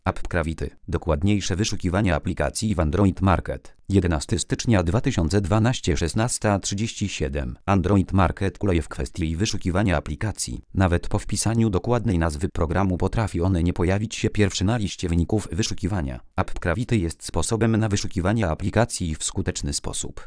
AppGravity. Dokładniejsze wyszukiwanie aplikacji w Android Market. 11 stycznia 2012 16:37. Android Market kuleje w kwestii wyszukiwania aplikacji. Nawet po wpisaniu dokładnej nazwy programu potrafi on nie pojawić się pierwszy na liście wyników wyszukiwania. AppGravity jest sposobem na wyszukiwanie aplikacji w skuteczny sposób.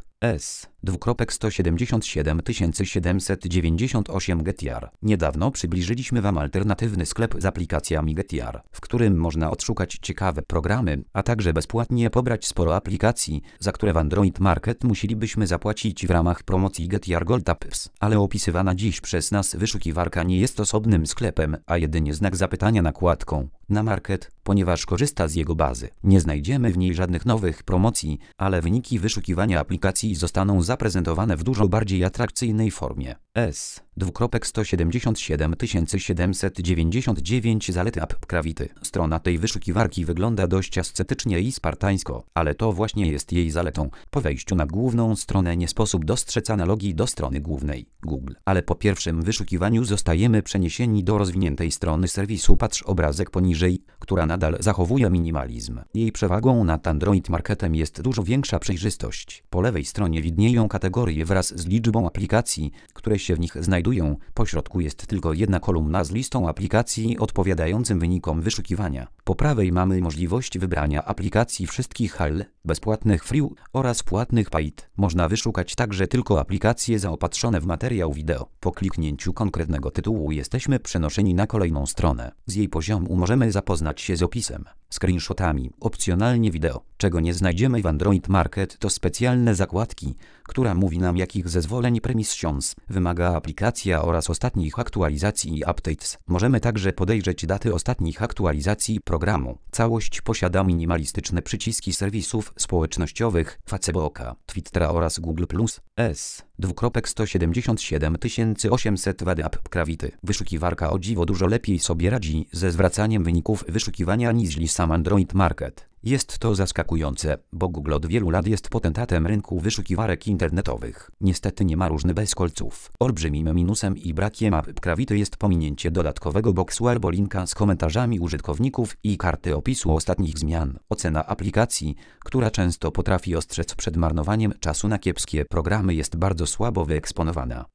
S:17798 Getyar. Niedawno przybliżyliśmy Wam alternatywny sklep z aplikacjami Getyar, w którym można odszukać ciekawe programy, a także bezpłatnie pobrać sporo aplikacji, za które w Android Market musielibyśmy zapłacić w ramach promocji Getyar Gold Apps. Ale opisywana dziś przez nas wyszukiwarka nie jest osobnym sklepem, a jedynie znak zapytania nakładką na Market, ponieważ korzysta z jego bazy. Nie znajdziemy w niej żadnych nowych promocji, ale wyniki wyszukiwania aplikacji zostaną zaprezentowane w dużo bardziej atrakcyjnej formie. S:17799 Zalety AppGravity. Strona tej wyszukiwarki wygląda dość ascetycznie i spartańsko, ale to właśnie jest jej zaletą. Po wejściu na główną stronę nie sposób dostrzec analogii do strony głównej Google, ale po pierwszym wyszukiwaniu zostajemy przeniesieni do rozwiniętej strony serwisu. Patrz obrazek poniżej, która nadal zachowuje minimalizm. Jej przewagą nad Android Marketem jest dużo większa przejrzystość. Po lewej stronie widnieją kategorie wraz z liczbą aplikacji, które się w nich znajdują. Po środku jest tylko jedna kolumna z listą aplikacji odpowiadającym wynikom wyszukiwania. Po prawej mamy możliwość wybrania aplikacji wszystkich bezpłatnych free oraz płatnych paid. Można wyszukać także tylko aplikacje zaopatrzone w materiał wideo. Po kliknięciu konkretnego tytułu jesteśmy przenoszeni na kolejną stronę. Z jej poziomu możemy zapoznać się z opisem, screenshotami, opcjonalnie wideo. Czego nie znajdziemy w Android Market, to specjalne zakładki, która mówi nam, jakich zezwoleń permissions wymaga aplikacja oraz ostatnich aktualizacji i updates. Możemy także podejrzeć daty ostatnich aktualizacji programu. Całość posiada minimalistyczne przyciski serwisów społecznościowych, Facebooka, Twittera oraz Google+. S:177 Wady AppGravity. Wyszukiwarka o dziwo dużo lepiej sobie radzi ze zwracaniem wyników wyszukiwania niż sam Android Market. Jest to zaskakujące, bo Google od wielu lat jest potentatem rynku wyszukiwarek internetowych. Niestety nie ma różny bez kolców. Olbrzymim minusem i brakiem AppGravity jest pominięcie dodatkowego boksu albo linka z komentarzami użytkowników i karty opisu ostatnich zmian. Ocena aplikacji, która często potrafi ostrzec przed marnowaniem czasu na kiepskie programy, jest bardzo słabo wyeksponowana.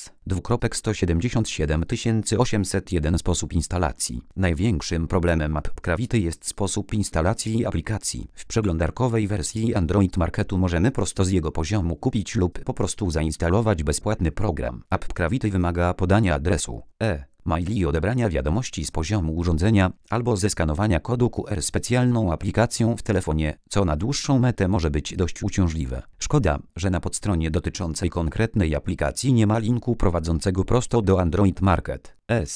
S:177 Sposób instalacji. Największym problemem AppGravity jest sposób instalacji aplikacji. W przeglądarkowej wersji Android Marketu możemy prosto z jego poziomu kupić lub po prostu zainstalować bezpłatny program. AppGravity wymaga podania adresu e-mail i odebrania wiadomości z poziomu urządzenia albo zeskanowania kodu QR specjalną aplikacją w telefonie, co na dłuższą metę może być dość uciążliwe. Szkoda, że na podstronie dotyczącej konkretnej aplikacji nie ma linku prowadzącego prosto do Android Market.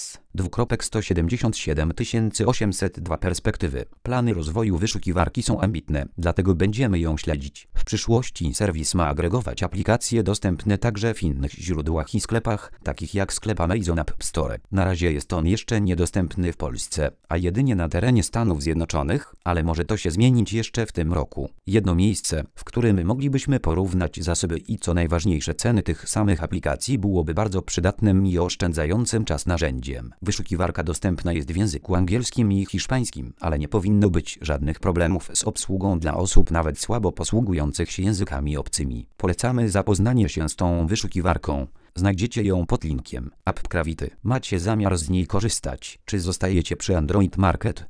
S:177 Perspektywy. Plany rozwoju wyszukiwarki są ambitne, dlatego będziemy ją śledzić. W przyszłości serwis ma agregować aplikacje dostępne także w innych źródłach i sklepach, takich jak sklep Amazon App Store. Na razie jest on jeszcze niedostępny w Polsce, a jedynie na terenie Stanów Zjednoczonych, ale może to się zmienić jeszcze w tym roku. Jedno miejsce, w którym moglibyśmy porównać zasoby i co najważniejsze ceny tych samych aplikacji, byłoby bardzo przydatnym i oszczędzającym czas narzędziem. Wyszukiwarka dostępna jest w języku angielskim i hiszpańskim, ale nie powinno być żadnych problemów z obsługą dla osób nawet słabo posługujących się językami obcymi. Polecamy zapoznanie się z tą wyszukiwarką. Znajdziecie ją pod linkiem AppGravity. Macie zamiar z niej korzystać? Czy zostajecie przy Android Market?